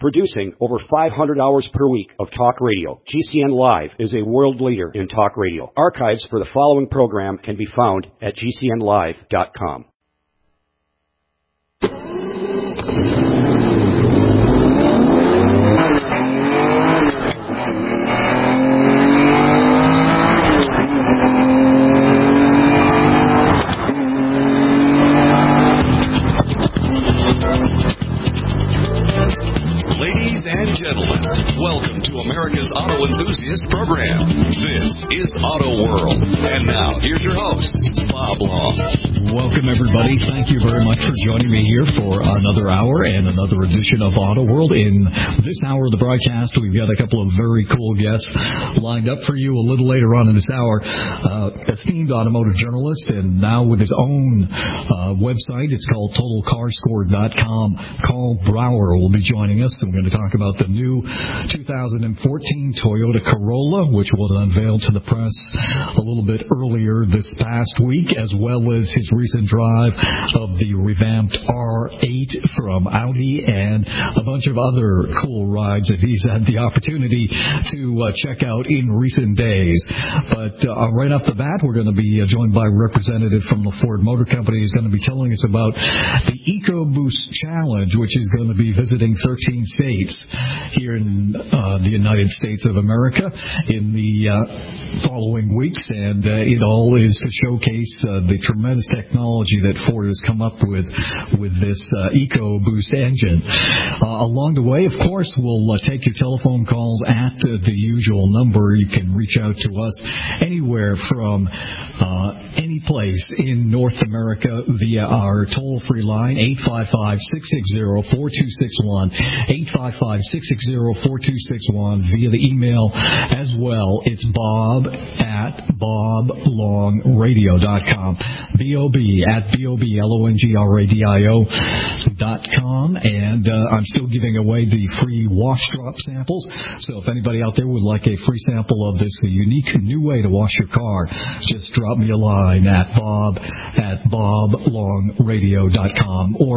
Producing over 500 hours per week of talk radio, GCN Live is a world leader in talk radio. Archives for the following program can be found at gcnlive.com. Welcome to America's Auto Enthusiast Program. This is Auto World. And now, here's your host, Bob Long. Welcome, everybody. Thank you very much for joining me here for another hour and another edition of Auto World. In this hour of the broadcast, we've got a couple of very cool guests lined up for you a little later on in this hour. Esteemed automotive journalist, and now with his own website. It's called TotalCarScore.com. Carl Brower will be joining us, and we're going to talk about the new 2014 Toyota Corolla, which was unveiled to the press a little bit earlier this past week, as well as his recent drive of the revamped R8 from Audi and a bunch of other cool rides that he's had the opportunity to check out in recent days. But right off the bat, we're going to be joined by a representative from the Ford Motor Company. He's going to be telling us about the EcoBoost Challenge, which is going to be visiting 13 states here in the United States of America in the following weeks, and it all is to showcase the tremendous technology that Ford has come up with this EcoBoost engine. Along the way, of course, we'll take your telephone calls at the usual number. You can reach out to us anywhere from any place in North America via our toll-free line, 855-660-4261, 855-660-4261, via the email as well. It's bob@boblongradio.com, bob@boblongradio.com, and I'm still giving away the free wash drop samples, so if anybody out there would like a free sample of this unique new way to wash your car, just drop me a line at bob@boblongradio.com or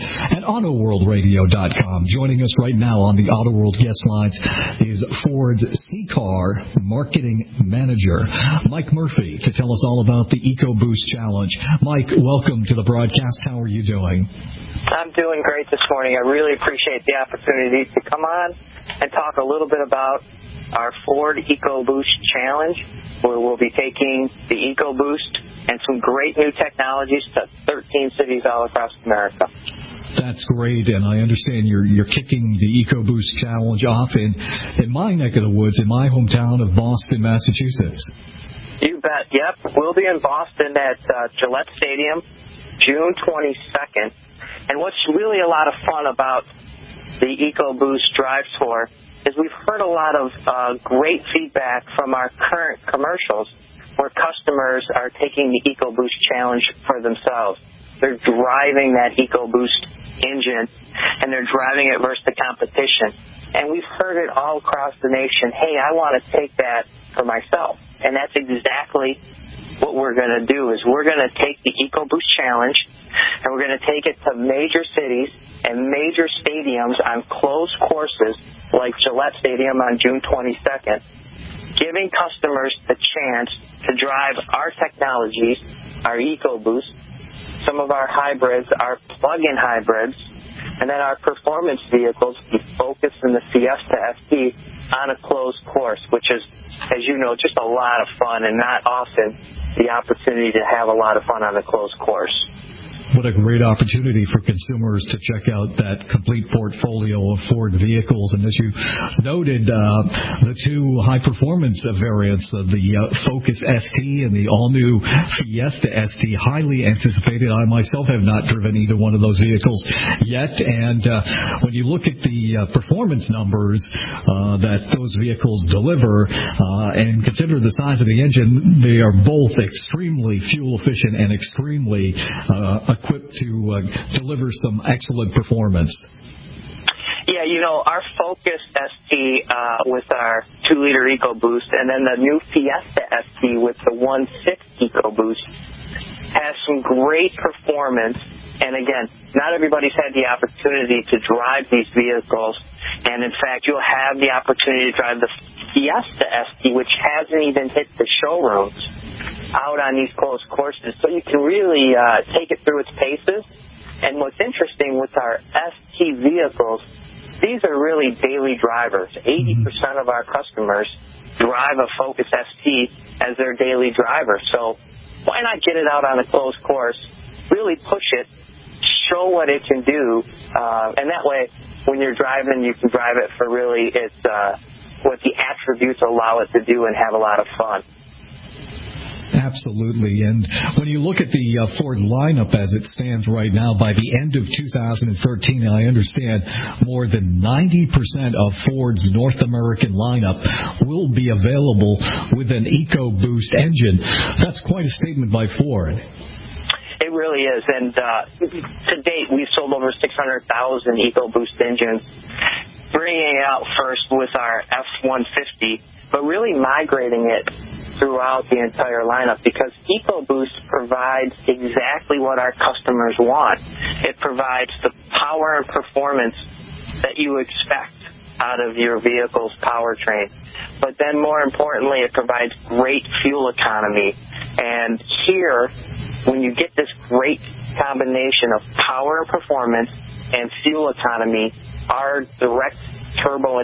bob@autoworldradio.com. Joining us right now on the Auto World guest lines is Ford's C-Car Marketing Manager, Mike Murphy, to tell us all about the EcoBoost Challenge. Mike, welcome to the broadcast. How are you doing? I'm doing great this morning. I really appreciate the opportunity to come on and talk a little bit about our Ford EcoBoost Challenge, where we'll be taking the EcoBoost and some great new technologies to 13 cities all across America. That's great, and I understand you're kicking the EcoBoost Challenge off in my neck of the woods, in my hometown of Boston, Massachusetts. You bet. Yep. We'll be in Boston at Gillette Stadium, June 22nd. And what's really a lot of fun about the EcoBoost Drive Tour is we've heard a lot of great feedback from our current commercials where customers are taking the EcoBoost Challenge for themselves. They're driving that EcoBoost engine, and they're driving it versus the competition. And we've heard it all across the nation, hey, I want to take that for myself. And that's exactly what we're going to do, is we're going to take the EcoBoost Challenge, and we're going to take it to major cities and major stadiums on closed courses like Gillette Stadium on June 22nd, giving customers the chance to drive our technologies, our EcoBoost, some of our hybrids, our plug-in hybrids, and then our performance vehicles, the Focus and the Fiesta ST, on a closed course, which is, as you know, just a lot of fun, and not often the opportunity to have a lot of fun on a closed course. What a great opportunity for consumers to check out that complete portfolio of Ford vehicles. And as you noted, the two high-performance variants, the Focus ST and the all-new Fiesta ST, highly anticipated. I myself have not driven either one of those vehicles yet. And when you look at the performance numbers that those vehicles deliver and consider the size of the engine, they are both extremely fuel-efficient and extremely equipped to deliver some excellent performance. Yeah, you know, our Focus ST with our 2-liter EcoBoost, and then the new Fiesta ST with the 1.6 EcoBoost has some great performance. And again, not everybody's had the opportunity to drive these vehicles. And in fact, you'll have the opportunity to drive the Fiesta ST, which hasn't even hit the showrooms, out on these closed courses. So you can really take it through its paces. And what's interesting with our ST vehicles, these are really daily drivers. 80% of our customers drive a Focus ST as their daily driver. So why not get it out on a closed course, really push it, show what it can do, and that way when you're driving, you can drive it for really what the attributes allow it to do and have a lot of fun. Absolutely. And when you look at the Ford lineup as it stands right now, by the end of 2013, I understand more than 90% of Ford's North American lineup will be available with an EcoBoost engine. That's quite a statement by Ford. It really is. And to date, we've sold over 600,000 EcoBoost engines, bringing it out first with our F-150, but really migrating it throughout the entire lineup, because EcoBoost provides exactly what our customers want. It provides the power and performance that you expect out of your vehicle's powertrain. But then more importantly, it provides great fuel economy. And here, when you get this great combination of power and performance and fuel economy, our direct turbo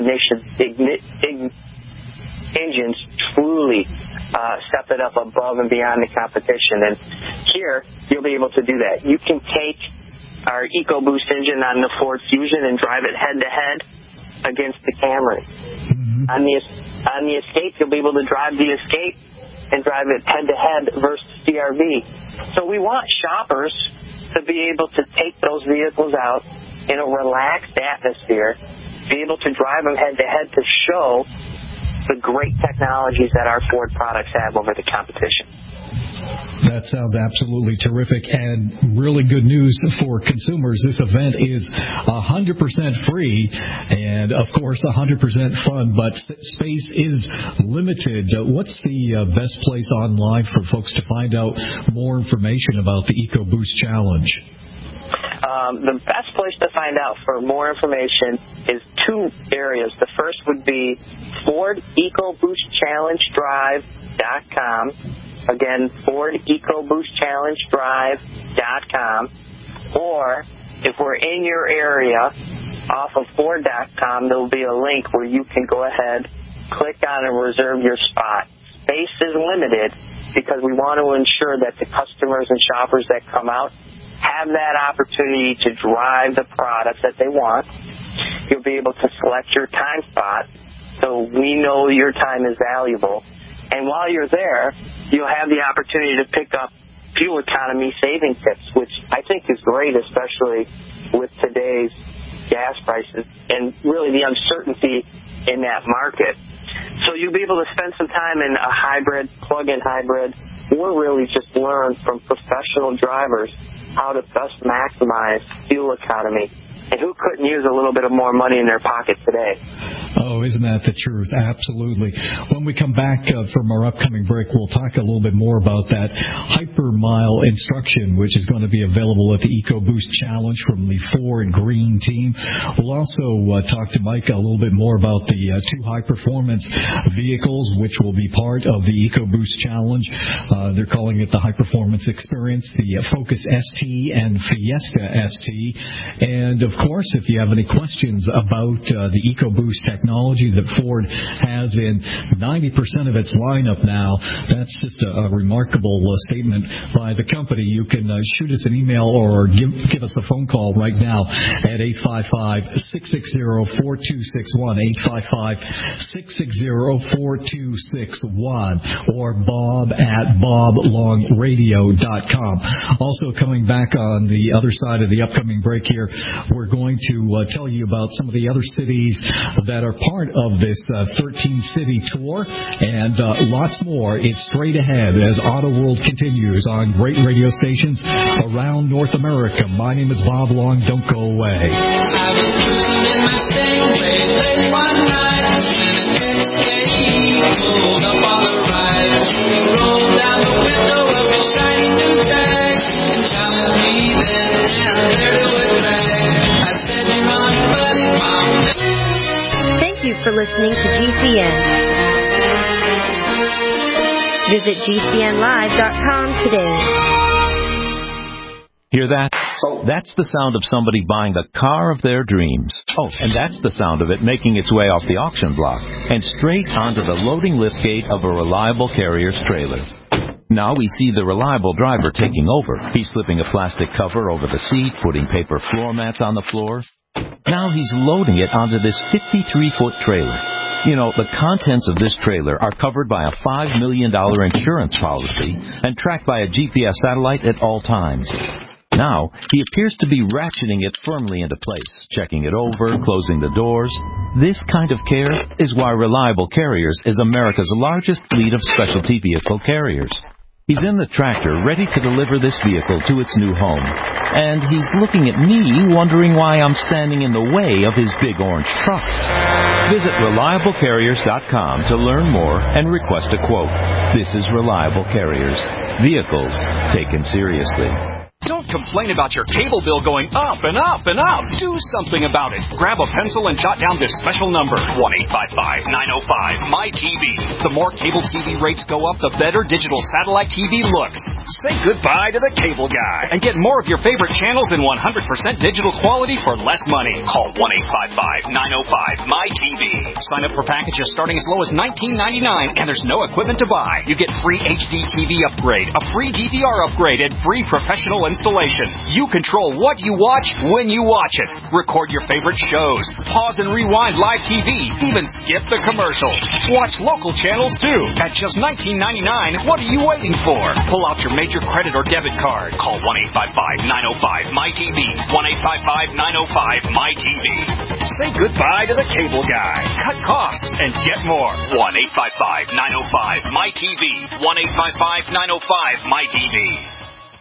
engines truly step it up above and beyond the competition. And here, you'll be able to do that. You can take our EcoBoost engine on the Ford Fusion and drive it head-to-head against the Camry. On the Escape, you'll be able to drive the Escape and drive it head-to-head versus CR-V. So we want shoppers to be able to take those vehicles out in a relaxed atmosphere, be able to drive them head-to-head to show the great technologies that our Ford products have over the competition. That sounds absolutely terrific and really good news for consumers. This event is 100% free and, of course, 100% fun, but space is limited. What's the best place online for folks to find out more information about the EcoBoost Challenge? The best place to find out for more information is two areas. The first would be FordEcoBoostChallengeDrive.com. Again, FordEcoBoostChallengeDrive.com. Or if we're in your area, off of Ford.com, there will be a link where you can go ahead, click on and reserve your spot. Space is limited because we want to ensure that the customers and shoppers that come out have that opportunity to drive the products that they want. You'll be able to select your time spot, so we know your time is valuable. And while you're there, you'll have the opportunity to pick up fuel economy saving tips, which I think is great, especially with today's gas prices and really the uncertainty in that market. So you'll be able to spend some time in a hybrid, plug-in hybrid, or really just learn from professional drivers how to best maximize fuel economy. And who couldn't use a little bit of more money in their pocket today? Oh, isn't that the truth? Absolutely. When we come back from our upcoming break, we'll talk a little bit more about that Hypermile instruction, which is going to be available at the EcoBoost Challenge from the Ford Green team. We'll also talk to Mike a little bit more about the two high-performance vehicles, which will be part of the EcoBoost Challenge. They're calling it the High Performance Experience, the Focus ST and Fiesta ST. And, of course, if you have any questions about the EcoBoost technology that Ford has in 90% of its lineup now, that's just a remarkable statement by the company. You can shoot us an email or give us a phone call right now at 855-660-4261, 855-660-4261, or Bob at boblongradio.com. Also coming back on the other side of the upcoming break here, we're going to tell you about some of the other cities that are part of this 13-city tour, and lots more. It's straight ahead as Auto World continues on great radio stations around North America. My name is Bob Long. Don't go away. I was cruising in my Stingray late one night, and an Escape pulled up on the right. He rolled down the window of his shiny new tag and challenged me then and there to a drag. I said, "You're on, buddy, Mom." Thank you for listening to GCN. Visit GCNlive.com today. Hear that? That's the sound of somebody buying the car of their dreams. Oh, and that's the sound of it making its way off the auction block and straight onto the loading liftgate of a Reliable Carriers trailer. Now we see the Reliable driver taking over. He's slipping a plastic cover over the seat, putting paper floor mats on the floor. Now he's loading it onto this 53-foot trailer. You know, the contents of this trailer are covered by a $5 million insurance policy and tracked by a GPS satellite at all times. Now, he appears to be ratcheting it firmly into place, checking it over, closing the doors. This kind of care is why Reliable Carriers is America's largest fleet of specialty vehicle carriers. He's in the tractor, ready to deliver this vehicle to its new home. And he's looking at me, wondering why I'm standing in the way of his big orange truck. Visit ReliableCarriers.com to learn more and request a quote. This is Reliable Carriers. Vehicles taken seriously. Don't complain about your cable bill going up and up and up. Do something about it. Grab a pencil and jot down this special number, 1-855-905-MY-TV. The more cable TV rates go up, the better digital satellite TV looks. Say goodbye to the cable guy and get more of your favorite channels in 100% digital quality for less money. Call 1-855-905-MY-TV. Sign up for packages starting as low as $19.99, and there's no equipment to buy. You get free HD TV upgrade, a free DVR upgrade, and free professional installation. You control what you watch when you watch it. Record your favorite shows. Pause and rewind live TV. Even skip the commercials. Watch local channels too. At just $19.99, what are you waiting for? Pull out your major credit or debit card. Call 1-855-905-MY-TV. 1-855-905-MY-TV. Say goodbye to the cable guy. Cut costs and get more. 1-855-905-MY-TV. 1-855-905-MY-TV.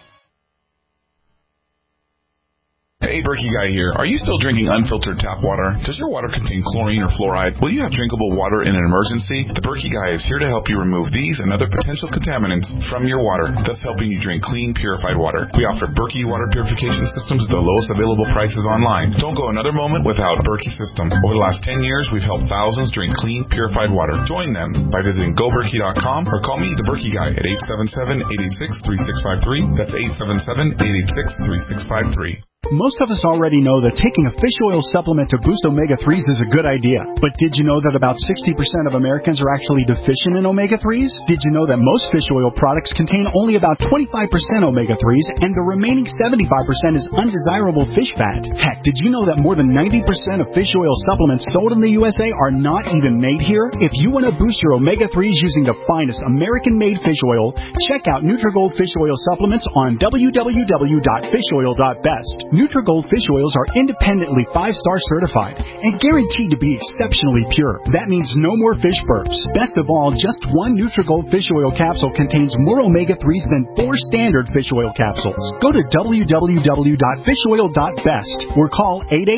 Hey, Berkey Guy here. Are you still drinking unfiltered tap water? Does your water contain chlorine or fluoride? Will you have drinkable water in an emergency? The Berkey Guy is here to help you remove these and other potential contaminants from your water, thus helping you drink clean, purified water. We offer Berkey water purification systems at the lowest available prices online. Don't go another moment without a Berkey system. Over the last 10 years, we've helped thousands drink clean, purified water. Join them by visiting GoBerkey.com or call me, the Berkey Guy, at 877-886-3653. That's 877-886-3653. Most of us already know that taking a fish oil supplement to boost omega-3s is a good idea. But did you know that about 60% of Americans are actually deficient in omega-3s? Did you know that most fish oil products contain only about 25% omega-3s and the remaining 75% is undesirable fish fat? Heck, did you know that more than 90% of fish oil supplements sold in the USA are not even made here? If you want to boost your omega-3s using the finest American-made fish oil, check out Nutrigold Fish Oil Supplements on www.fishoil.best. Nutrigold fish oils are independently 5-star certified and guaranteed to be exceptionally pure. That means no more fish burps. Best of all, just one Nutrigold fish oil capsule contains more omega-3s than 4 standard fish oil capsules. Go to www.fishoil.best or call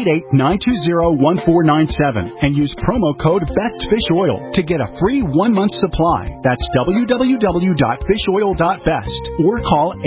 888-920-1497 and use promo code BESTFISHOIL to get a free 1-month supply. That's www.fishoil.best or call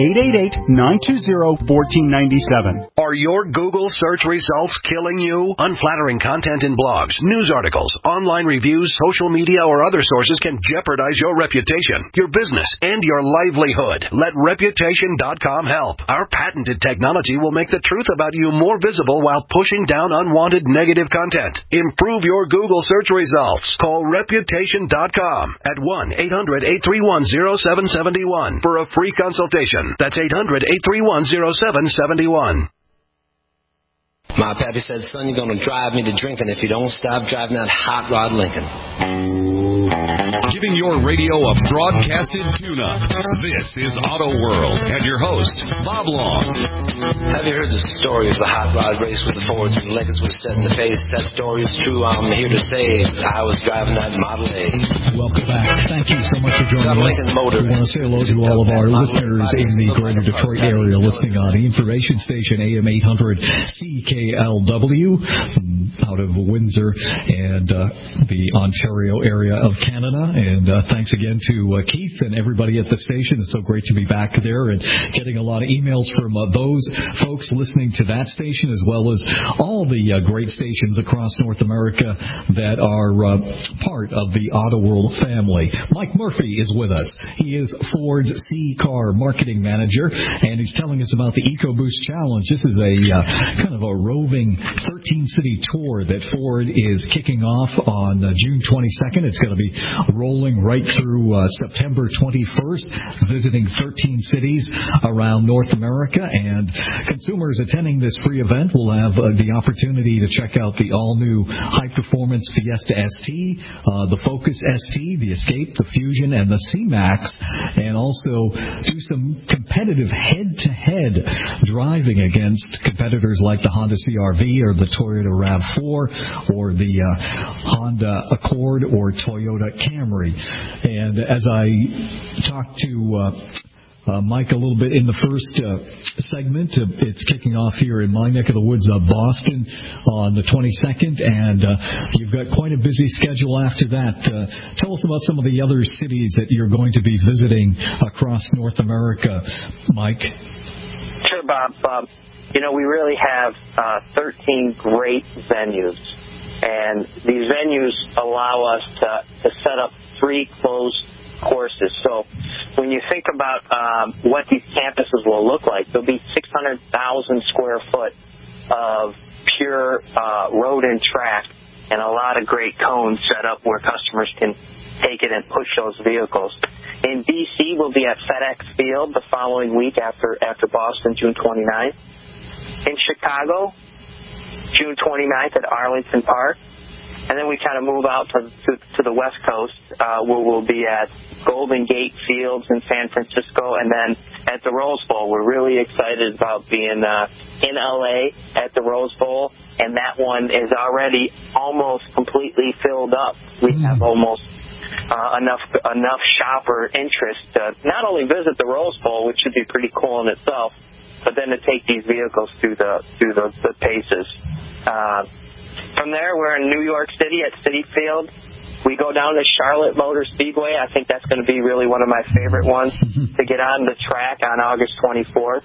888-920-1497. Are your Google search results killing you? Unflattering content in blogs, news articles, online reviews, social media, or other sources can jeopardize your reputation, your business, and your livelihood. Let Reputation.com help. Our patented technology will make the truth about you more visible while pushing down unwanted negative content. Improve your Google search results. Call Reputation.com at 1-800-831-0771 for a free consultation. That's 800-831-0771. My pappy said, son, you're going to drive me to drinking if you don't stop driving that hot rod Lincoln. Giving your radio a broadcasted tune-up. This is Auto World and your host, Bob Long. Have you heard the story of the hot rod race with the Fords and Lincolns was set in the pace? That story is true. I'm here to say I was driving that Model A. Welcome back. Thank you so much for joining us. We want to say hello to all of our listeners in the greater Detroit area listening on the information station AM 800 CKLW out of Windsor and the Ontario area of Canada. And thanks again to Keith and everybody at the station. It's so great to be back there and getting a lot of emails from those folks listening to that station, as well as all the great stations across North America that are part of the Auto World family. Mike Murphy is with us. He is Ford's C-Car Marketing Manager, and he's telling us about the EcoBoost Challenge. This is a kind of a roving 13-city tour that Ford is kicking off on June 22nd. It's going to be rolling right through September 21st, visiting 13 cities around North America, and consumers attending this free event will have the opportunity to check out the all-new high-performance Fiesta ST, the Focus ST, the Escape, the Fusion, and the C-Max, and also do some competitive head-to-head driving against competitors like the Honda CR-V or the Toyota RAV4 or the Honda Accord or Toyota Camry. And as I talked to Mike a little bit in the first segment, it's kicking off here in my neck of the woods, Boston, on the 22nd, and you've got quite a busy schedule after that. Tell us about some of the other cities that you're going to be visiting across North America, Mike. Sure, Bob. We really have 13 great venues, and these venues allow us to set up 3 closed courses. So when you think about what these campuses will look like, there'll be 600,000 square foot of pure road and track, and a lot of great cones set up where customers can take it and push those vehicles. In D.C., we'll be at FedEx Field the following week after Boston, June 29th. In Chicago, June 29th at Arlington Park. And then we kind of move out to the West Coast, where we'll be at Golden Gate Fields in San Francisco, and then at the Rose Bowl. We're really excited about being in L.A. at the Rose Bowl, and that one is already almost completely filled up. We have almost enough shopper interest to not only visit the Rose Bowl, which should be pretty cool in itself, but then to take these vehicles through the paces. From there, we're in New York City at Citi Field. We go down to Charlotte Motor Speedway. I think that's going to be really one of my favorite ones to get on the track on August 24th.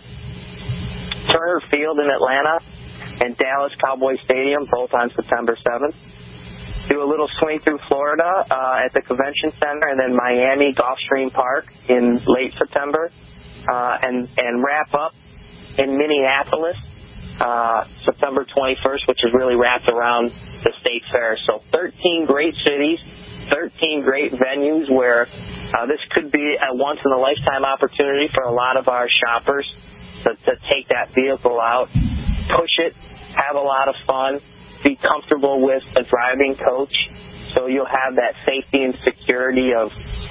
Turner Field in Atlanta and Dallas Cowboy Stadium, both on September 7th. Do a little swing through Florida at the Convention Center, and then Miami Gulfstream Park in late September, and wrap up in Minneapolis September 21st, which is really wrapped around the State Fair. So 13 great cities, 13 great venues where this could be a once-in-a-lifetime opportunity for a lot of our shoppers to take that vehicle out, push it, have a lot of fun, be comfortable with a driving coach. So you'll have that safety and security of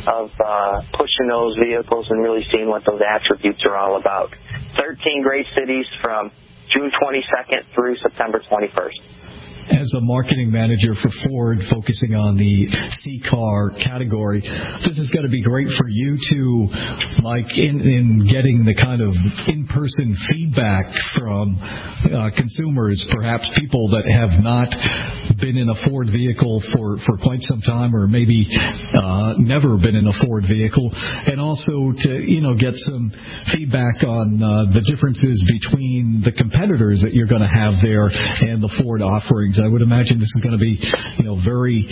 pushing those vehicles and really seeing what those attributes are all about. 13 great cities from June 22nd through September 21st. As a marketing manager for Ford, focusing on the C-Car category, this is going to be great for you too, Mike, in getting the kind of in-person feedback from consumers, perhaps people that have not been in a Ford vehicle for quite some time, or maybe never been in a Ford vehicle, and also to get some feedback on the differences between the competitors that you're going to have there and the Ford offerings. I would imagine this is going to be, very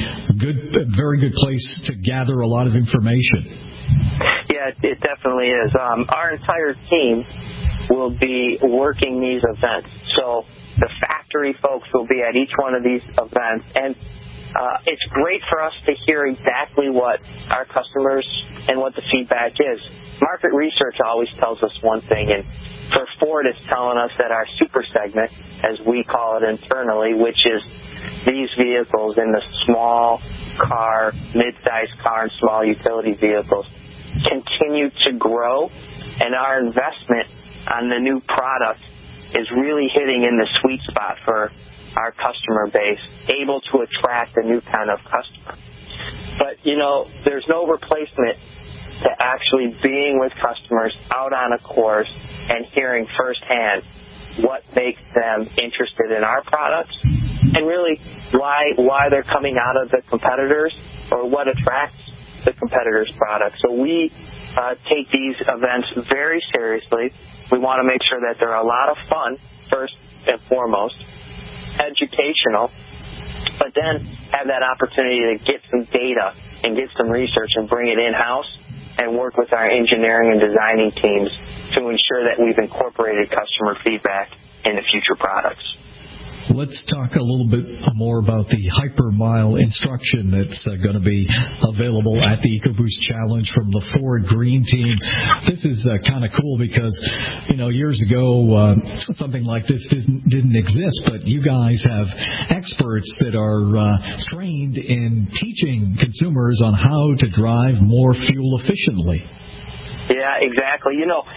good place to gather a lot of information. Yeah, it definitely is. Our entire team will be working these events. So the factory folks will be at each one of these events, and it's great for us to hear exactly what our customers and what the feedback is. Market research always tells us one thing, and for Ford, it's telling us that our super segment, as we call it internally, which is these vehicles in the small car, mid-sized car, and small utility vehicles, continue to grow, and our investment on the new product is really hitting in the sweet spot for our customer base, able to attract a new kind of customer. But, there's no replacement to actually being with customers out on a course and hearing firsthand what makes them interested in our products, and really why they're coming out of the competitors or what attracts the competitors' products. So we take these events very seriously. We want to make sure that they're a lot of fun, first and foremost, educational, but then have that opportunity to get some data and get some research and bring it in-house and work with our engineering and designing teams to ensure that we've incorporated customer feedback into future products. Let's talk a little bit more about the Hypermile instruction that's going to be available at the EcoBoost Challenge from the Ford Green Team. This is kind of cool because, years ago, something like this didn't exist, but you guys have experts that are trained in teaching consumers on how to drive more fuel efficiently. Yeah, exactly.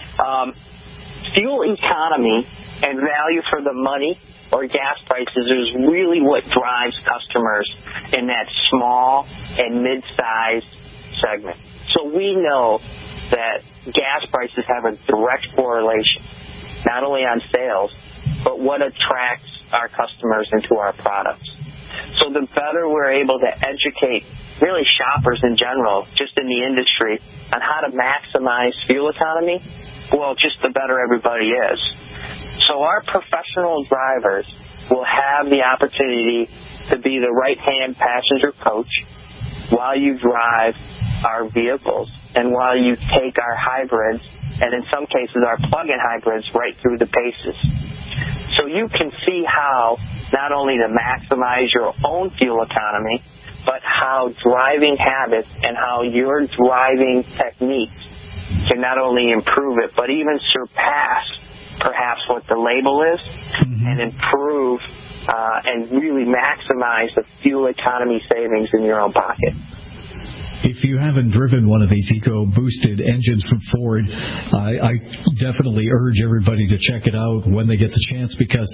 Fuel economy and value for the money or gas prices is really what drives customers in that small and mid-sized segment. So we know that gas prices have a direct correlation, not only on sales, but what attracts our customers into our products. So the better we're able to educate really shoppers in general, just in the industry, on how to maximize fuel economy, well, just the better everybody is. So our professional drivers will have the opportunity to be the right-hand passenger coach while you drive our vehicles and while you take our hybrids, and in some cases our plug-in hybrids, right through the paces. So you can see how not only to maximize your own fuel economy, but how driving habits and how your driving techniques can not only improve it, but even surpass perhaps what the label is, and improve and really maximize the fuel economy savings in your own pocket. If you haven't driven one of these EcoBoosted engines from Ford, I definitely urge everybody to check it out when they get the chance, because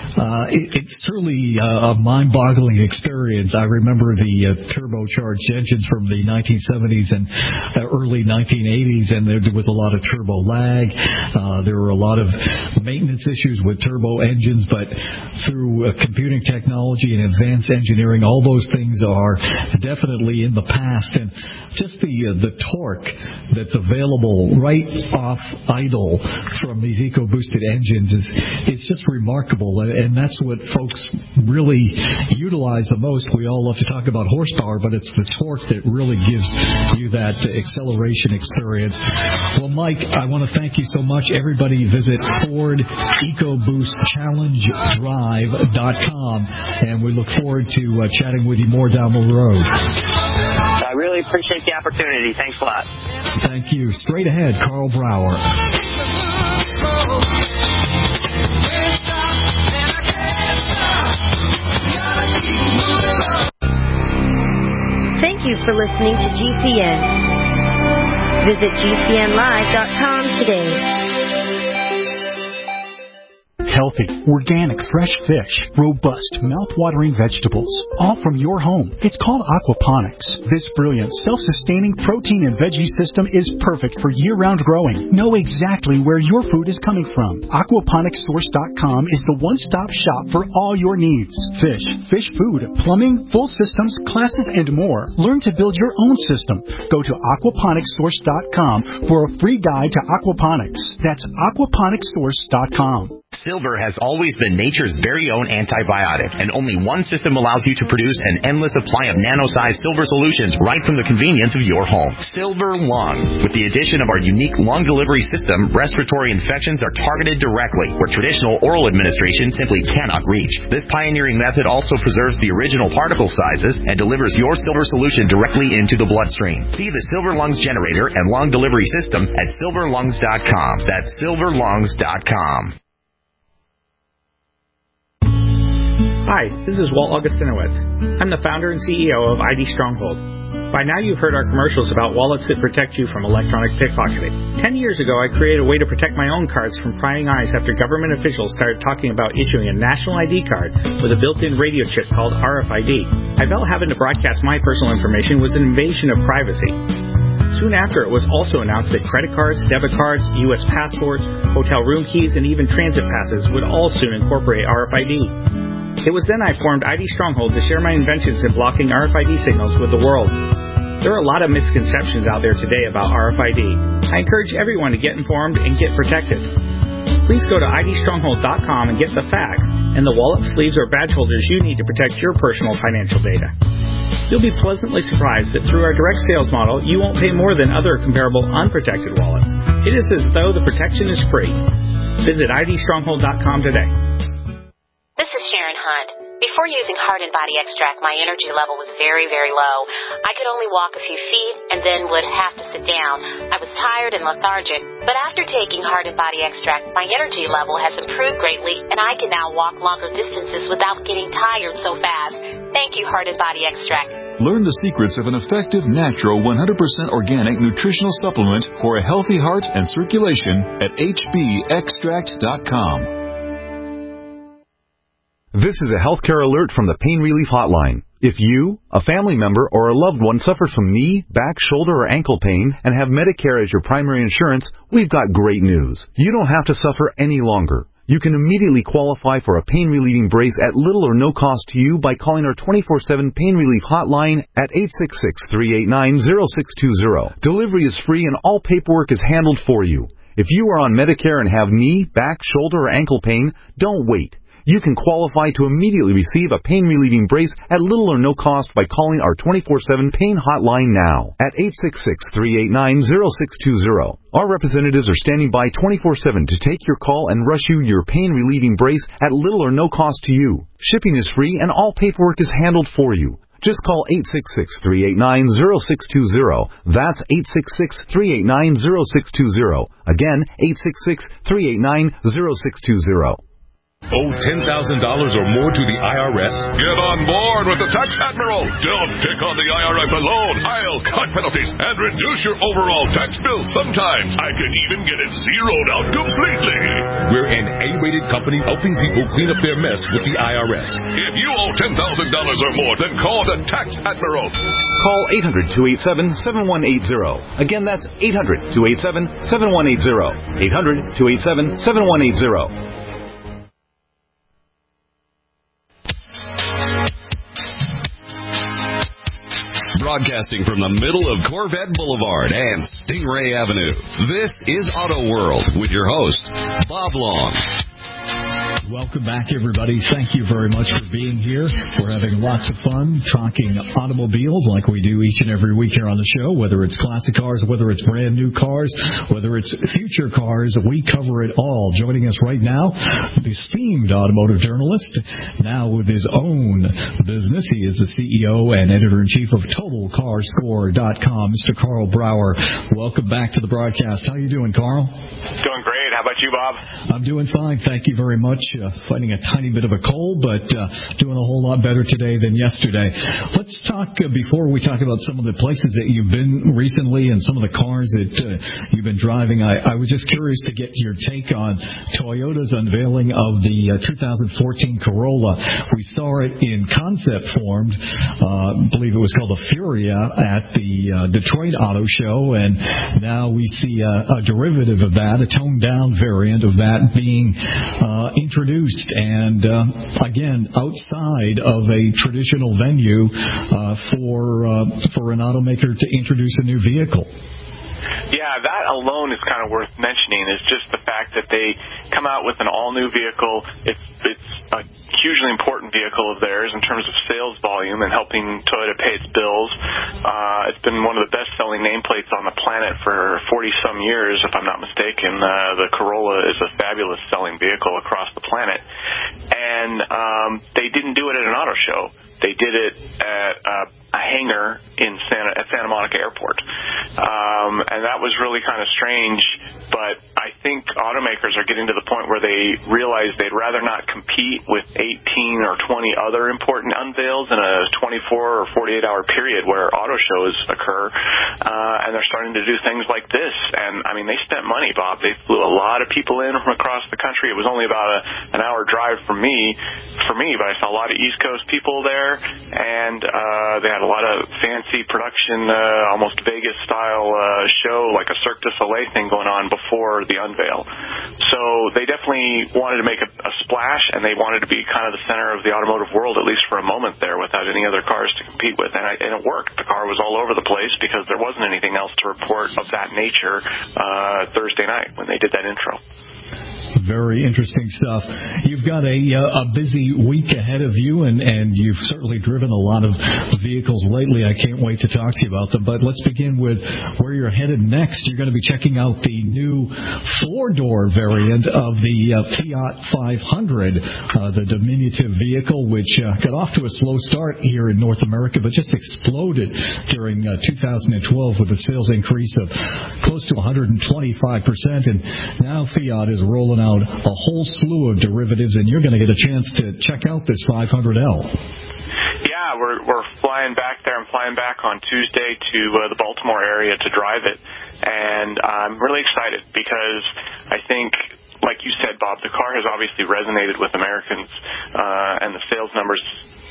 it's truly a mind-boggling experience. I remember the turbocharged engines from the 1970s and early 1980s, and there was a lot of turbo lag. There were a lot of maintenance issues with turbo engines, but through computing technology and advanced engineering, all those things are definitely in the past. And just the torque that's available right off idle from these EcoBoosted engines is just remarkable, and that's what folks really utilize the most. We all love to talk about horsepower, but it's the torque that really gives you that acceleration experience. Well, Mike, I want to thank you so much. Everybody visit Ford EcoBoost ChallengeDrive.com, and we look forward to chatting with you more down the road. I really appreciate the opportunity. Thanks a lot. Thank you. Straight ahead, Carl Brower. Thank you for listening to GCN. Visit GCNlive.com today. Healthy, organic, fresh fish, robust, mouth-watering vegetables, all from your home. It's called aquaponics. This brilliant, self-sustaining protein and veggie system is perfect for year-round growing. Know exactly where your food is coming from. Aquaponicssource.com is the one-stop shop for all your needs. Fish, fish food, plumbing, full systems, classes, and more. Learn to build your own system. Go to aquaponicssource.com for a free guide to aquaponics. That's aquaponicssource.com. Silver has always been nature's very own antibiotic, and only one system allows you to produce an endless supply of nano-sized silver solutions right from the convenience of your home. Silver Lungs. With the addition of our unique lung delivery system, respiratory infections are targeted directly, where traditional oral administration simply cannot reach. This pioneering method also preserves the original particle sizes and delivers your silver solution directly into the bloodstream. See the Silver Lungs generator and lung delivery system at silverlungs.com. That's silverlungs.com. Hi, this is Walt Augustinowicz. I'm the founder and CEO of ID Stronghold. By now you've heard our commercials about wallets that protect you from electronic pickpocketing. 10 years ago, I created a way to protect my own cards from prying eyes after government officials started talking about issuing a national ID card with a built-in radio chip called RFID. I felt having to broadcast my personal information was an invasion of privacy. soon after, it was also announced that credit cards, debit cards, U.S. passports, hotel room keys, and even transit passes would all soon incorporate RFID. It was then I formed ID Stronghold to share my inventions in blocking RFID signals with the world. There are a lot of misconceptions out there today about RFID. I encourage everyone to get informed and get protected. Please go to idstronghold.com and get the facts and the wallet, sleeves, or badge holders you need to protect your personal financial data. You'll be pleasantly surprised that through our direct sales model, you won't pay more than other comparable unprotected wallets. It is as though the protection is free. Visit idstronghold.com today. This is Sharon Hunt. Before using Heart and Body Extract, my energy level was very, very low. I could only walk a few feet and then would have to sit down. I was tired and lethargic, but after taking Heart and Body Extract, my energy level has improved greatly, and I can now walk longer distances without getting tired so fast. Thank you, Heart and Body Extract. Learn the secrets of an effective, natural, 100% organic nutritional supplement for a healthy heart and circulation at hbextract.com. This is a healthcare alert from the Pain Relief Hotline. If you, a family member, or a loved one suffers from knee, back, shoulder, or ankle pain and have Medicare as your primary insurance, we've got great news. You don't have to suffer any longer. You can immediately qualify for a pain-relieving brace at little or no cost to you by calling our 24/7 Pain Relief Hotline at 866-389-0620. Delivery is free and all paperwork is handled for you. If you are on Medicare and have knee, back, shoulder, or ankle pain, don't wait. You can qualify to immediately receive a pain-relieving brace at little or no cost by calling our 24/7 Pain Hotline now at 866-389-0620. Our representatives are standing by 24/7 to take your call and rush you your pain-relieving brace at little or no cost to you. Shipping is free and all paperwork is handled for you. Just call 866-389-0620. That's 866-389-0620. Again, 866-389-0620. Owe $10,000 or more to the IRS? Get on board with the Tax Admiral. Don't pick on the IRS alone. I'll cut penalties and reduce your overall tax bill. Sometimes I can even get it zeroed out completely. We're an A-rated company helping people clean up their mess with the IRS. If you owe $10,000 or more, then call the Tax Admiral. Call 800-287-7180. Again, that's 800-287-7180. 800-287-7180. Broadcasting from the middle of Corvette Boulevard and Stingray Avenue, this is Auto World with your host, Bob Long. Welcome back, everybody. Thank you very much for being here. We're having lots of fun talking automobiles like we do each and every week here on the show, whether it's classic cars, whether it's brand new cars, whether it's future cars. We cover it all. Joining us right now, the esteemed automotive journalist, now with his own business. He is the CEO and editor-in-chief of TotalCarScore.com, Mr. Carl Brauer. Welcome back to the broadcast. How you doing, Carl? Doing great. How about you, Bob? I'm doing fine. Thank you very much. Fighting a tiny bit of a cold, but doing a whole lot better today than yesterday. Let's talk, before we talk about some of the places that you've been recently and some of the cars that you've been driving, I was just curious to get your take on Toyota's unveiling of the 2014 Corolla. We saw it in concept form, I believe it was called the Furia at the Detroit Auto Show, and now we see a derivative of that, a toned-down variant of that being introduced, and again, outside of a traditional venue for an automaker to introduce a new vehicle. Yeah, that alone is kind of worth mentioning, is just the fact that they come out with an all-new vehicle. It's a hugely important vehicle of theirs in terms of sales volume and helping Toyota pay its bills. It's been one of the best-selling nameplates on the planet for 40-some years, if I'm not mistaken. The Corolla is a fabulous selling vehicle across the planet. And they didn't do it at an auto show. They did it at a hangar at Santa Monica Airport. And that was really kind of strange, but I think automakers are getting to the point where they realize they'd rather not compete with 18 or 20 other important unveils in a 24 or 48-hour period where auto shows occur, and they're starting to do things like this. And, I mean, they spent money, Bob. They flew a lot of people in from across the country. It was only about an hour drive for me, but I saw a lot of East Coast people there, and They had a lot of fancy production, almost Vegas-style show, like a Cirque du Soleil thing going on before the unveil. So they definitely wanted to make a splash, and they wanted to be kind of the center of the automotive world, at least for a moment there, without any other cars to compete with. And it worked. The car was all over the place because there wasn't anything else to report of that nature Thursday night when they did that intro. Very interesting stuff. You've got a busy week ahead of you, and you've certainly driven a lot of vehicles lately. I can't wait to talk to you about them. But let's begin with where you're headed next. You're going to be checking out the new four-door variant of the Fiat 500, the diminutive vehicle, which got off to a slow start here in North America, but just exploded during 2012 with a sales increase of close to 125%. And now Fiat is rolling out a whole slew of derivatives, and you're going to get a chance to check out this 500L. Yeah, we're flying back there. I'm flying back on Tuesday to the Baltimore area to drive it, and I'm really excited because I think, like you said, Bob, the car has obviously resonated with Americans, and the sales numbers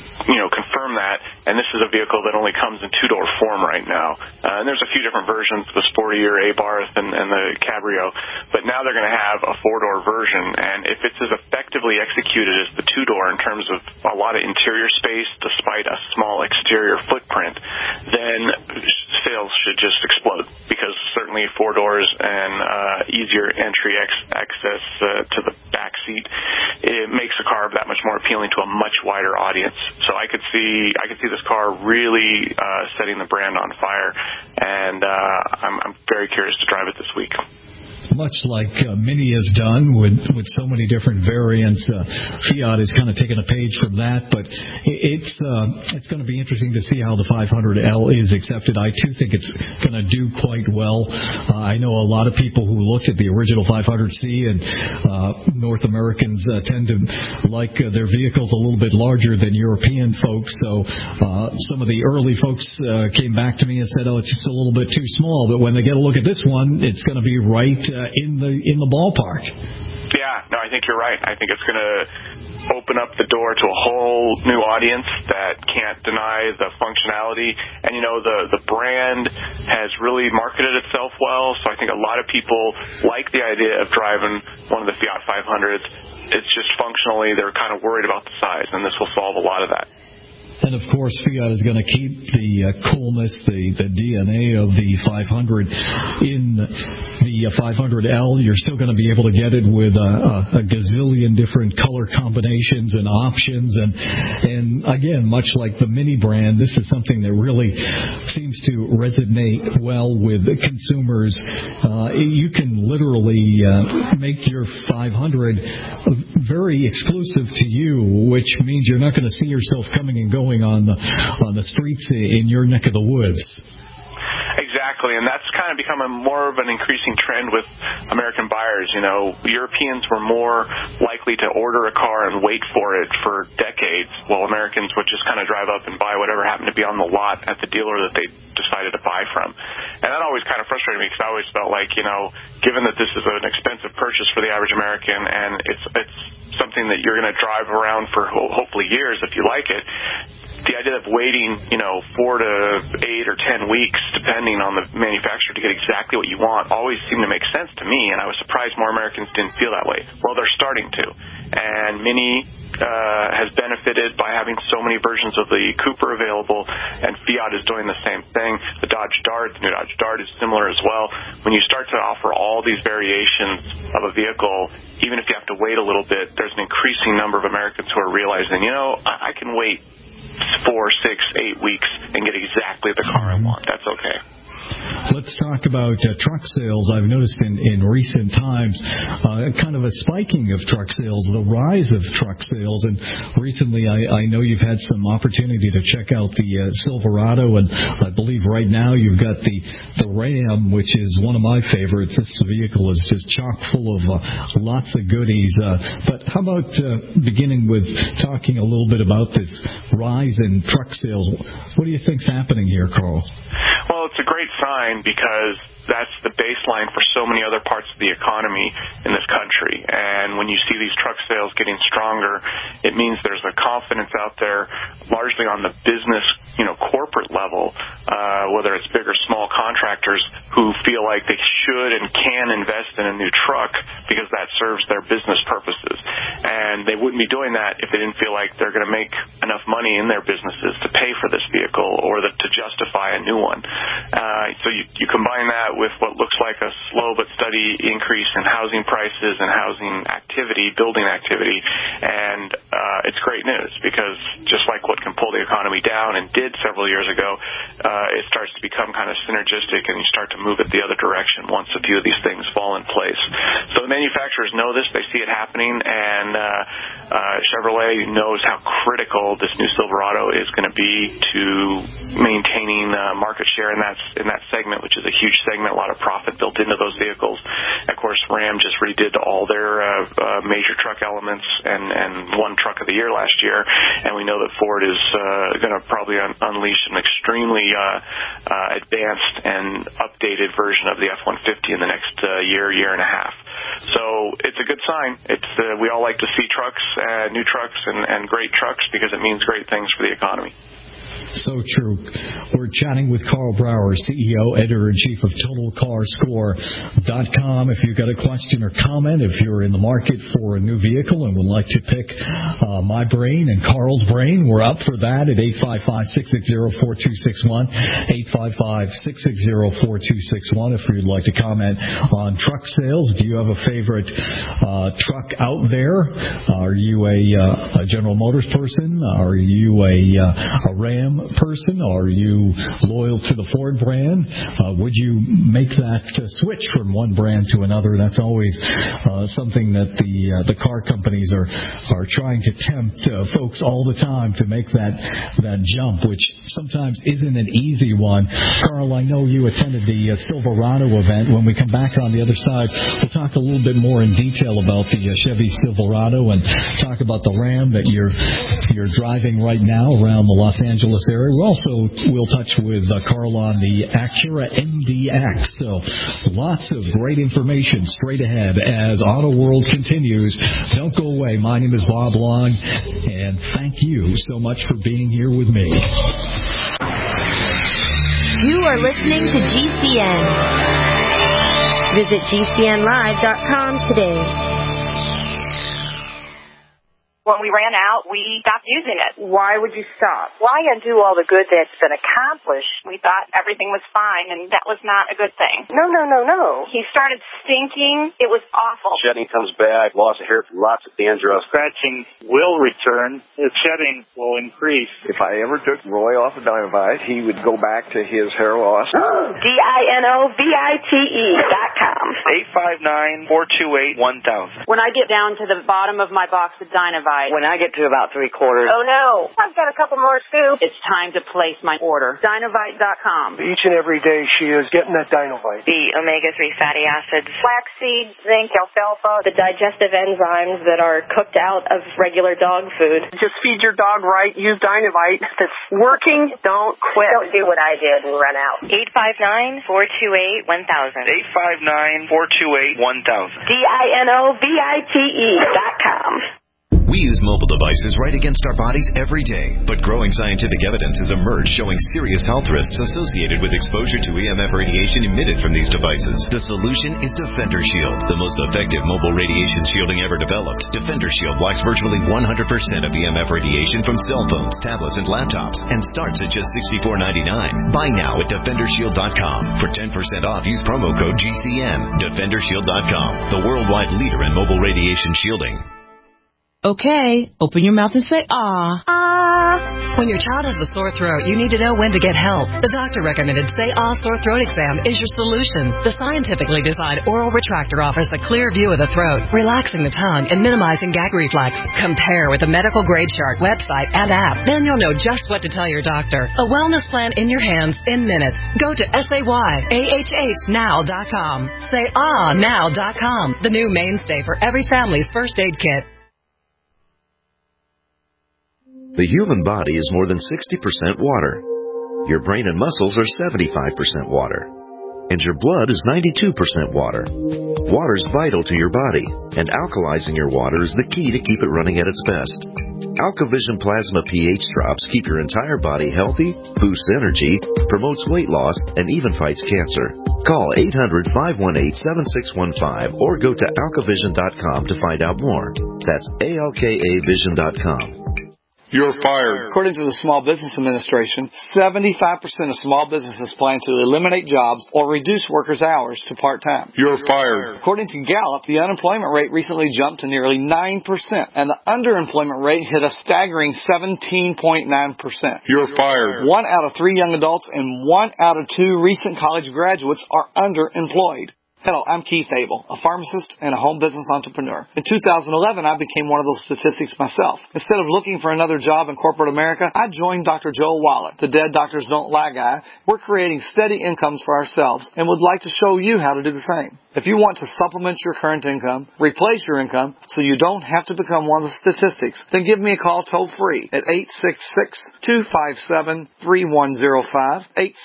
confirm that, and this is a vehicle that only comes in two-door form right now. And there's a few different versions, the Sportier, Abarth, and the Cabrio, but now they're going to have a four-door version, and if it's as effectively executed as the two-door in terms of a lot of interior space despite a small exterior footprint, then sales should just explode, because certainly four doors and easier entry access to the back seat, it makes the car that much more appealing to a much wider audience. So I could see this car really setting the brand on fire, and I'm very curious to drive it this week. Much like Mini has done with so many different variants, Fiat is kind of taking a page from that, but it's going to be interesting to see how the 500L is accepted. I, too, think it's going to do quite well. I know a lot of people who looked at the original 500C, and North Americans tend to like their vehicles a little bit larger than European folks, so some of the early folks came back to me and said, it's just a little bit too small, but when they get a look at this one, it's going to be right in the ballpark. Yeah, no, I think you're right. I think it's going to open up the door to a whole new audience that can't deny the functionality. And, the brand has really marketed itself well, so I think a lot of people like the idea of driving one of the Fiat 500s. It's just functionally they're kind of worried about the size, and this will solve a lot of that. And, of course, Fiat is going to keep the coolness, the DNA of the 500 in the 500L. You're still going to be able to get it with a gazillion different color combinations and options. And again, much like the Mini brand, this is something that really seems to resonate well with consumers. You can literally make your 500 very exclusive to you, which means you're not going to see yourself coming and going on the streets in your neck of the woods. Exactly, and that's kind of become more of an increasing trend with American buyers. Europeans were more likely to order a car and wait for it for decades, while Americans would just kind of drive up and buy whatever happened to be on the lot at the dealer that they decided to buy from. And that always kind of frustrated me, because I always felt like, given that this is an expensive purchase for the average American, and it's something that you're going to drive around for hopefully years if you like it, the idea of waiting, 4 to 8 or 10 weeks, depending on the manufacturer, to get exactly what you want always seemed to make sense to me, and I was surprised more Americans didn't feel that way. Well, they're starting to. And Mini has benefited by having so many versions of the Cooper available, and Fiat is doing the same thing. The Dodge Dart, the new Dodge Dart, is similar as well. When you start to offer all these variations of a vehicle, even if you have to wait a little bit, there's an increasing number of Americans who are realizing, I can wait 4, 6, 8 weeks and get exactly the car I want. That's okay. Let's talk about truck sales. I've noticed in recent times kind of a spiking of truck sales, the rise of truck sales. And recently I know you've had some opportunity to check out the Silverado, and I believe right now you've got the Ram, which is one of my favorites. This vehicle is just chock full of lots of goodies. But how about beginning with talking a little bit about this rise in truck sales? What do you think's happening here, Carl? Well, it's a great sign, because that's the baseline for so many other parts of the economy in this country. And when you see these truck sales getting stronger, it means there's a confidence out there, largely on the business, like they should and can invest in a new truck because that serves their business purposes. And they wouldn't be doing that if they didn't feel like they're going to make enough money in their businesses to pay for this vehicle or to justify a new one. So you combine that with what looks like a slow but steady increase in housing prices and housing activity, building activity, and it's great news because just like what can pull the economy down and did several years ago, it starts to become kind of synergistic and you start to move it the other direction once a few of these things fall in place. So the manufacturers know this, they see it happening, and Chevrolet knows how critical this new Silverado is going to be to maintaining market share in that segment, which is a huge segment, a lot of profit built into those vehicles. Of course, Ram just redid all their major truck elements and won Truck of the Year last year, and we know that Ford is going to probably unleash an extremely advanced and updated version of the F-150 in the next year and a half. So it's a good sign. We all like to see trucks, new trucks, and great trucks because it means great things for the economy. So true. We're chatting with Carl Brower, CEO, editor-in-chief of TotalCarScore.com. If you've got a question or comment, if you're in the market for a new vehicle and would like to pick my brain and Carl's brain, we're up for that at 855-660-4261, 855-660-4261. If you'd like to comment on truck sales, do you have a favorite truck out there? Are you a General Motors person? Are you a Ram person? Are you loyal to the Ford brand? Would you make that switch from one brand to another? That's always something that the car companies are trying to tempt folks all the time to make that jump, which sometimes isn't an easy one. Carl, I know you attended the Silverado event. When we come back on the other side, we'll talk a little bit more in detail about the Chevy Silverado and talk about the Ram that you're driving right now around the Los Angeles area. We'll touch with Carl on the Acura MDX. So lots of great information straight ahead as Auto World continues. Don't go away. My name is Bob Long, and thank you so much for being here with me. You are listening to GCN. Visit GCNlive.com today. When we ran out, we stopped using it. Why would you stop? Why undo all the good that's been accomplished? We thought everything was fine, and that was not a good thing. No. He started stinking. It was awful. Shedding comes back, loss of hair, lots of dandruff. Scratching will return. The shedding will increase. If I ever took Roy off of Dinovite, he would go back to his hair loss. DINOVITE.com. 859-428-1000. When I get down to the bottom of my box of Dinovite, when I get to about 3/4, oh no, I've got a couple more scoops. It's time to place my order. Dinovite.com. Each and every day she is getting that Dinovite. The omega-3 fatty acids, flaxseed, zinc, alfalfa, the digestive enzymes that are cooked out of regular dog food. Just feed your dog right. Use Dinovite. If it's working, don't quit. Don't do what I did and run out. 859-428-1000. 859-428-1000. DINOVITE.com. We use mobile devices right against our bodies every day, but growing scientific evidence has emerged showing serious health risks associated with exposure to EMF radiation emitted from these devices. The solution is Defender Shield, the most effective mobile radiation shielding ever developed. Defender Shield blocks virtually 100% of EMF radiation from cell phones, tablets, and laptops, and starts at just $64.99. Buy now at DefenderShield.com. For 10% off, use promo code GCN. DefenderShield.com, the worldwide leader in mobile radiation shielding. Okay, open your mouth and say, ah. Ah. When your child has a sore throat, you need to know when to get help. The doctor recommended Say Ah Sore Throat Exam is your solution. The scientifically designed oral retractor offers a clear view of the throat, relaxing the tongue and minimizing gag reflex. Compare with the medical grade chart website and app. Then you'll know just what to tell your doctor. A wellness plan in your hands in minutes. Go to SayAHHnow.com. SayAhNow.com, the new mainstay for every family's first aid kit. The human body is more than 60% water. Your brain and muscles are 75% water. And your blood is 92% water. Water is vital to your body, and alkalizing your water is the key to keep it running at its best. AlkaVision Plasma pH drops keep your entire body healthy, boosts energy, promotes weight loss, and even fights cancer. Call 800-518-7615 or go to alkavision.com to find out more. That's ALKAvision.com. You're fired. According to the Small Business Administration, 75% of small businesses plan to eliminate jobs or reduce workers' hours to part-time. You're fired. According to Gallup, the unemployment rate recently jumped to nearly 9%, and the underemployment rate hit a staggering 17.9%. You're fired. 1 out of 3 young adults and 1 out of 2 recent college graduates are underemployed. Hello, I'm Keith Abel, a pharmacist and a home business entrepreneur. In 2011, I became one of those statistics myself. Instead of looking for another job in corporate America, I joined Dr. Joel Wallach, the Dead Doctors Don't Lie guy. We're creating steady incomes for ourselves and would like to show you how to do the same. If you want to supplement your current income, replace your income, so you don't have to become one of the statistics, then give me a call toll-free at 866-257-3105,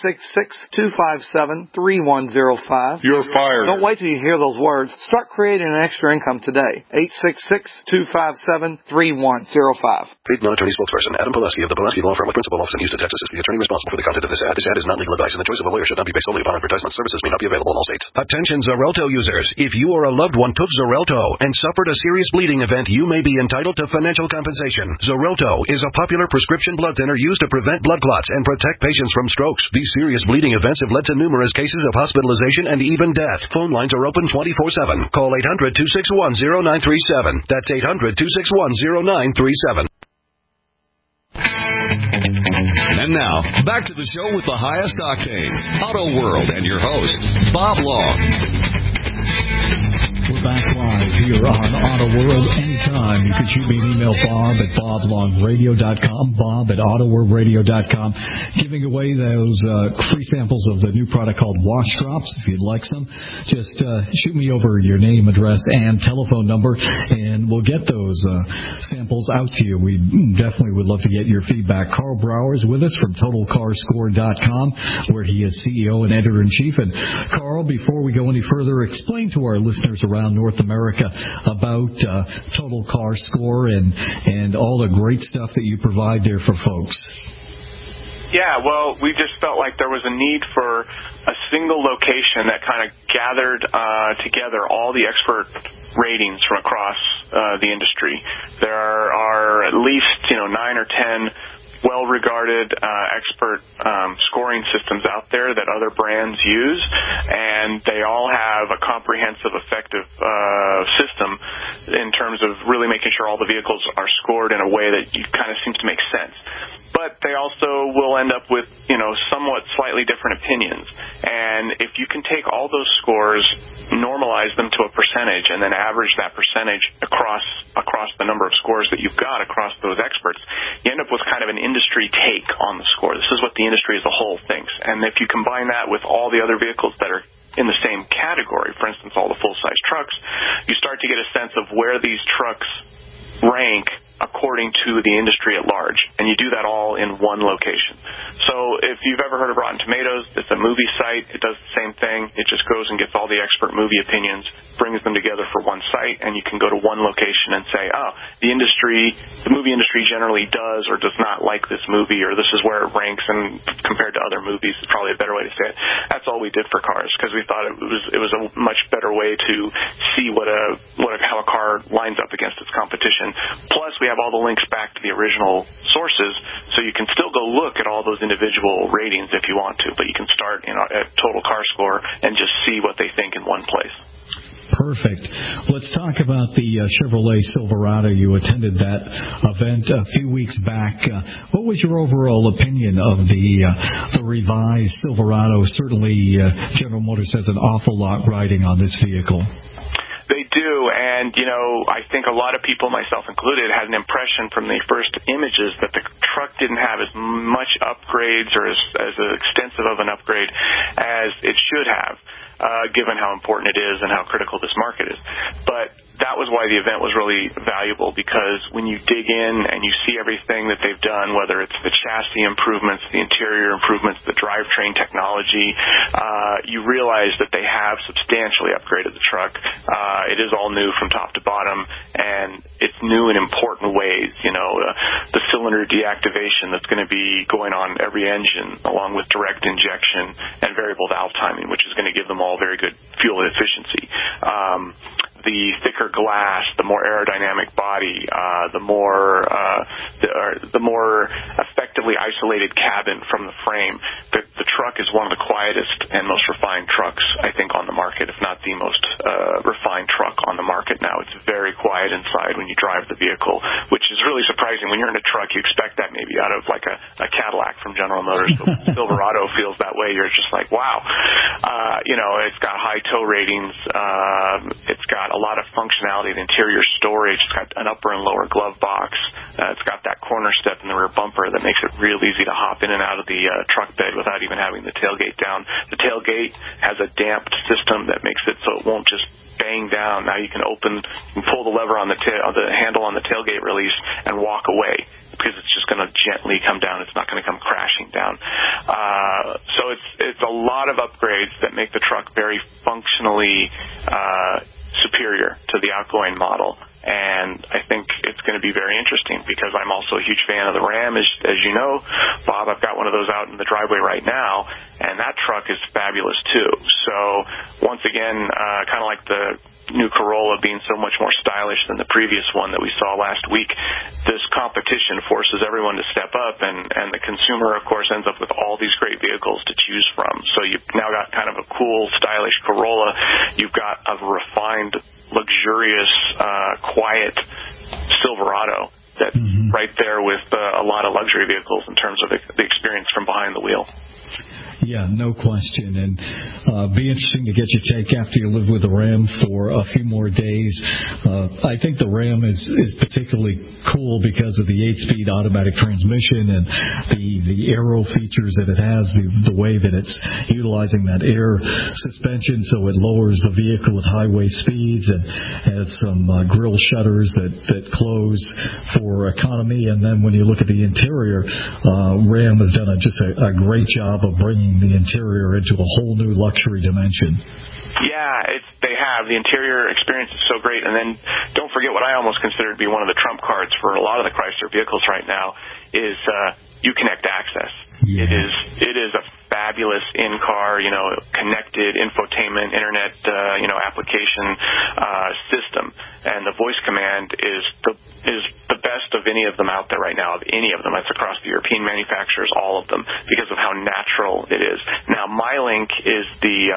866-257-3105. You're fired. Don't wait till you hear those words. Start creating an extra income today. 866-257-3105. Paid non-attorney spokesperson Adam Pulaski of the Pulaski Law Firm with principal office in Houston, Texas is the attorney responsible for the content of this ad. This ad is not legal advice, and the choice of a lawyer should not be based solely upon advertisement. Services may not be available in all states. Attention Xarelto users. If you or a loved one took Xarelto and suffered a serious bleeding event, you may be entitled to financial compensation. Xarelto is a popular prescription blood thinner used to prevent blood clots and protect patients from strokes. These serious bleeding events have led to numerous cases of hospitalization and even death. Phone lines are open 24/7. Call 800-261-0937. That's 800-261-0937. And now, back to the show with the highest octane, Auto World, and your host, Bob Long. We're back live here on Auto World. Anytime you can shoot me an email, Bob at boblongradio.com, Bob at autoworldradio.com, giving away those free samples of the new product called Wash Drops. If you'd like some, just shoot me over your name, address, and telephone number, and we'll get those samples out to you. We definitely would love to get your feedback. Carl Brower is with us from TotalCarScore.com, where he is CEO and editor-in-chief. And Carl, before we go any further, explain to our listeners around North America about Total Car Score and all the great stuff that you provide there for folks. Yeah, well, we just felt like there was a need for a single location that kind of gathered together all the expert ratings from across the industry. There are at least 9 or 10 well-regarded expert scoring systems out there that other brands use, and they all have a comprehensive, effective system in terms of really making sure all the vehicles are scored in a way that kind of seems to make sense. But they also will end up with, somewhat slightly different opinions. And if you can take all those scores, normalize them to a percentage, and then average that percentage across the number of scores that you've got across those experts, you end up with kind of an industry take on the score. This is what the industry as a whole thinks. And if you combine that with all the other vehicles that are in the same category, for instance, all the full-size trucks, you start to get a sense of where these trucks rank according to the industry at large, and you do that all in one location. So if you've ever heard of Rotten Tomatoes, it's a movie site. It does the same thing. It just goes and gets all the expert movie opinions, brings them together for one site, and you can go to one location and say, the movie industry generally does or does not like this movie, or this is where it ranks, and compared to other movies is probably a better way to say it. That's all we did for cars, because we thought it was a much better way to see how a car lines up against its competition. Plus, we have all the links back to the original sources, so you can still go look at all those individual ratings if you want to, but you can start at Total Car Score and just see what they think in one place. Perfect. Let's talk about the Chevrolet Silverado. You attended that event a few weeks back. What was your overall opinion of the revised Silverado? Certainly, General Motors has an awful lot riding on this vehicle. They do, and, I think a lot of people, myself included, had an impression from the first images that the truck didn't have as much upgrades or as extensive of an upgrade as it should have, given how important it is and how critical this market is. But that was why the event was really valuable, because when you dig in and you see everything that they've done, whether it's the chassis improvements, the interior improvements, the drivetrain technology, you realize that they have substantially upgraded the truck. It is all new from top to bottom, and it's new in important ways. The cylinder deactivation that's going to be going on every engine, along with direct injection and variable valve timing, which is going to give them all very good fuel efficiency. The thicker glass, the more aerodynamic body, the more effectively isolated cabin from the frame. The truck is one of the quietest and most refined trucks, I think, on the market, if not the most refined truck on the market now. It's very quiet inside when you drive the vehicle, which is really surprising. When you're in a truck, you expect that maybe out of like a Cadillac from General Motors. But Silverado feels that way. You're just like, wow. It's got high tow ratings. It's got a lot of functionality, the interior storage. It's got an upper and lower glove box. It's got that corner step in the rear bumper that makes it real easy to hop in and out of the truck bed without even having the tailgate down. The tailgate has a damped system that makes it so it won't just bang down. Now you can pull the lever on the handle on the tailgate release and walk away, because it's just going to gently come down. It's not going to come crashing down. So it's a lot of upgrades that make the truck very functionally superior to the outgoing model. And I think it's going to be very interesting, because I'm also a huge fan of the Ram, as you know, Bob. I've got one of those out in the driveway right now, and that truck is fabulous too. So once again, kind of like the new Corolla being so much more stylish than the previous one that we saw last week, this competition forces everyone to step up, and the consumer, of course, ends up with all these great vehicles to choose from. So you've now got kind of a cool, stylish Corolla. You've got a refined, luxurious, quiet Silverado that's right there with a lot of luxury vehicles in terms of the experience from behind the wheel. Yeah, no question. And be interesting to get your take after you live with the Ram for a few more days. I think the Ram is particularly cool because of the 8-speed automatic transmission and the aero features that it has, the way that it's utilizing that air suspension, so it lowers the vehicle at highway speeds, and has some grille shutters that close for economy. And then when you look at the interior, Ram has done just a great job of bringing the interior into a whole new luxury dimension. Yeah, they have. The interior experience is so great. And then don't forget what I almost consider to be one of the trump cards for a lot of the Chrysler vehicles right now is Uconnect Access. Yeah. It is a fabulous in-car, connected infotainment, internet, application system, and the voice command is the best of any of them out there right now. Of any of them, that's across the European manufacturers, all of them, because of how natural it is. Now, MyLink is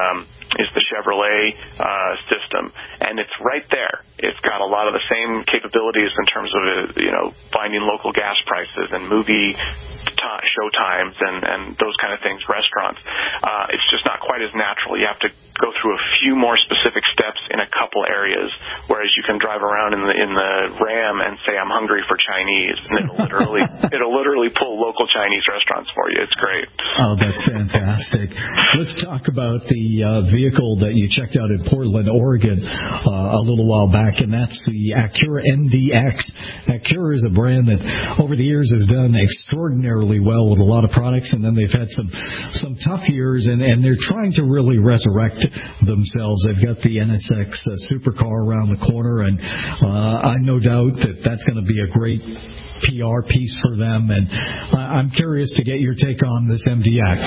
the Chevrolet system, and it's right there. It's got a lot of the same capabilities in terms of finding local gas prices and movie show times and those kind of things, restaurants. It's just not quite as natural. You have to go through a few more specific steps in a couple areas, whereas you can drive around in the Ram and say, I'm hungry for Chinese, and it'll literally pull local Chinese restaurants for you. It's great. Oh, that's fantastic. Let's talk about the vehicle that you checked out in Portland, Oregon a little while back, and that's the Acura MDX. Acura is a brand that over the years has done extraordinarily well with a lot of products, and then they've had some tough years, and they're trying to really resurrect themselves. They've got the NSX supercar around the corner, and I no doubt that's going to be a great PR piece for them, and I'm curious to get your take on this MDX.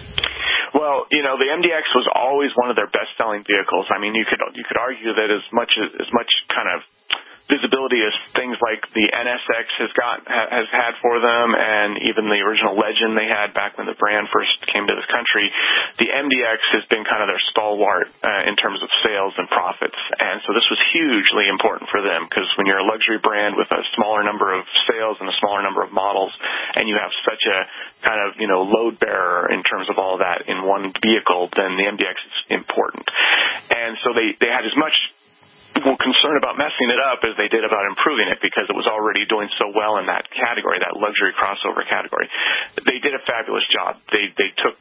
Well, the MDX was always one of their best-selling vehicles. I mean, you could argue that as much kind of visibility as things like the NSX has had for them, and even the original Legend they had back when the brand first came to this country, the MDX has been kind of their stalwart in terms of sales and profits. And so this was hugely important for them, because when you're a luxury brand with a smaller number of sales and a smaller number of models, and you have such a kind of load bearer in terms of all that in one vehicle, then the MDX is important. And so they had as much concern about messing it up as they did about improving it, because it was already doing so well in that category, that luxury crossover category. They did a fabulous job. They took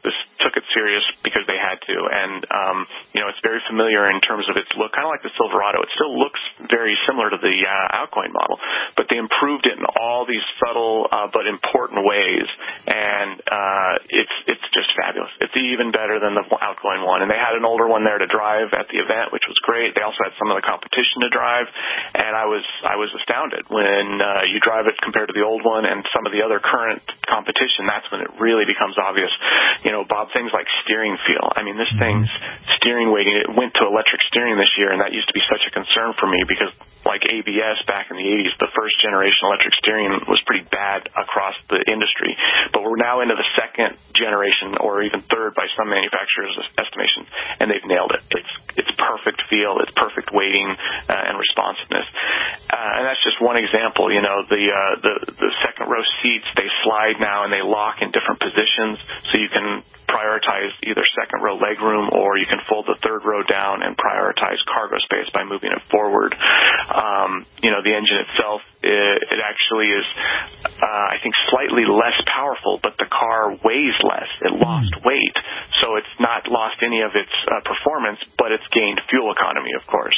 took it serious because they had to. And, it's very familiar in terms of its look, kind of like the Silverado. It still looks very similar to the outgoing model, but they improved it in all these subtle but important ways. And it's just fabulous. It's even better than the outgoing one. And they had an older one there to drive at the event, which was great. They also had some of the competition to drive, and I was astounded when you drive it compared to the old one and some of the other current competition. That's when it really becomes obvious. Bob, things like steering feel. I mean, this thing's steering weighting, it went to electric steering this year, and that used to be such a concern for me because, like ABS back in the 80s, the first generation electric steering was pretty bad across the industry. But we're now into the second generation, or even third by some manufacturers' estimations, and they've nailed it. It's perfect feel, it's perfect weighting and responsiveness. And that's just one example. The second row seats, they slide now and they lock in different positions, so you can prioritize either second row legroom, or you can fold the third row down and prioritize cargo space by moving it forward. The engine itself, it actually is, I think, slightly less powerful, but the car weighs less. It lost weight, so it's not lost any of its performance, but it's gained fuel economy, of course.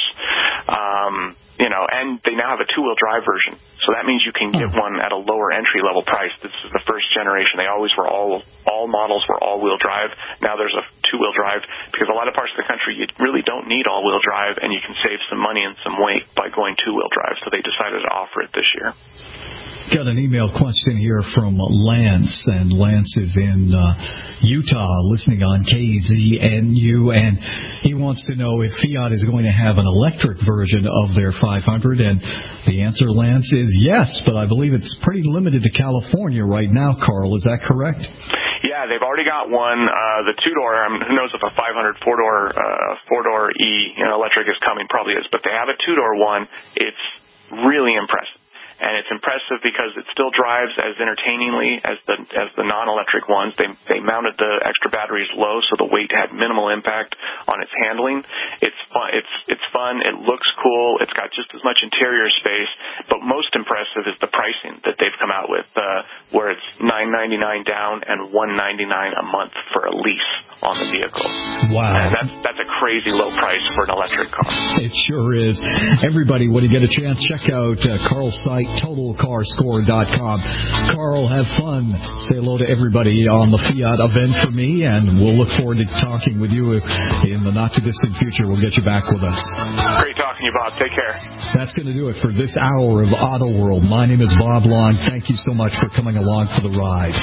And they now have a two-wheel drive version, so that means you can get one at a lower entry-level price. This is the first generation. They always were all models were all-wheel drive. Now there's a two-wheel drive because a lot of parts of the country you really don't need all-wheel drive, and you can save some money and some weight by going two-wheel drive. So they decided to offer it this year. Got an email question here from Lance, and Lance is in Utah listening on KZNU, and he wants to know if Fiat is going to have an electric version of their 500, and the answer, Lance, is yes, but I believe it's pretty limited to California right now, Carl. Is that correct? Yeah, they've already got one. The two-door, who knows if a 500 four-door E electric is coming, probably is, but they have a two-door one. It's really impressive. And it's impressive because it still drives as entertainingly as the non-electric ones. They mounted the extra batteries low, so the weight had minimal impact on its handling. It's fun. It looks cool. It's got just as much interior space. But most impressive is the pricing that they've come out with, where it's $999 down and $199 a month for a lease on the vehicle. Wow, and that's a crazy low price for an electric car. It sure is. Everybody, when you get a chance, check out Carl's site, TotalCarScore.com. Carl, have fun. Say hello to everybody on the Fiat event for me, and we'll look forward to talking with you in the not-too-distant future. We'll get you back with us. Great talking to you, Bob. Take care. That's going to do it for this hour of Auto World. My name is Bob Long. Thank you so much for coming along for the ride.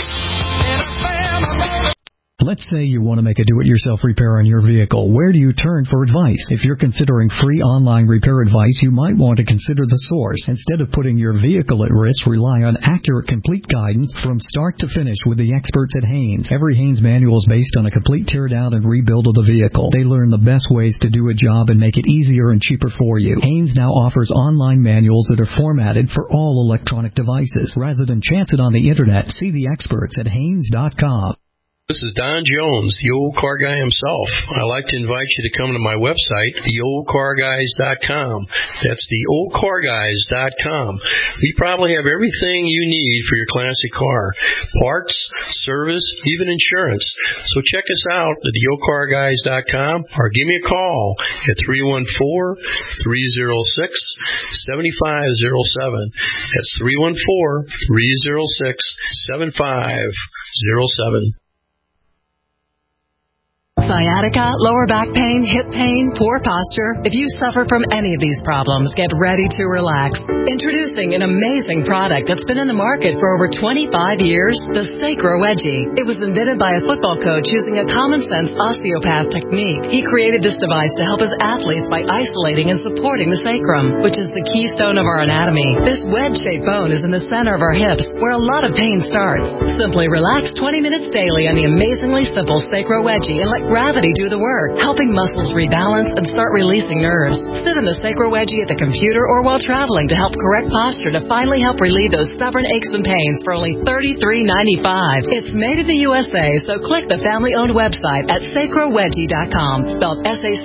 Let's say you want to make a do-it-yourself repair on your vehicle. Where do you turn for advice? If you're considering free online repair advice, you might want to consider the source. Instead of putting your vehicle at risk, rely on accurate, complete guidance from start to finish with the experts at Haynes. Every Haynes manual is based on a complete teardown and rebuild of the vehicle. They learn the best ways to do a job and make it easier and cheaper for you. Haynes now offers online manuals that are formatted for all electronic devices. Rather than chance it on the internet, see the experts at Haynes.com. This is Don Jones, the old car guy himself. I'd like to invite you to come to my website, theoldcarguys.com. That's theoldcarguys.com. We probably have everything you need for your classic car. Parts, service, even insurance. So check us out at theoldcarguys.com or give me a call at 314-306-7507. That's 314-306-7507. Sciatica, lower back pain, hip pain, poor posture. If you suffer from any of these problems, get ready to relax. Introducing an amazing product that's been in the market for over 25 years, the Sacro Wedgie. It was invented by a football coach using a common-sense osteopath technique. He created this device to help his athletes by isolating and supporting the sacrum, which is the keystone of our anatomy. This wedge-shaped bone is in the center of our hips, where a lot of pain starts. Simply relax 20 minutes daily on the amazingly simple Sacro Wedgie and let gravity do the work, helping muscles rebalance and start releasing nerves. Sit in the Sacro Wedgie at the computer or while traveling to help correct posture to finally help relieve those stubborn aches and pains for only $33.95. It's made in the USA, so click the family-owned website at sacrowedgie.com, spelled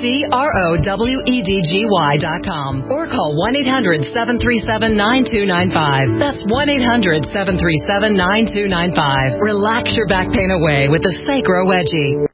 SACROWEDGY.com, or call 1-800-737-9295. That's 1-800-737-9295. Relax your back pain away with the Sacro Wedgie.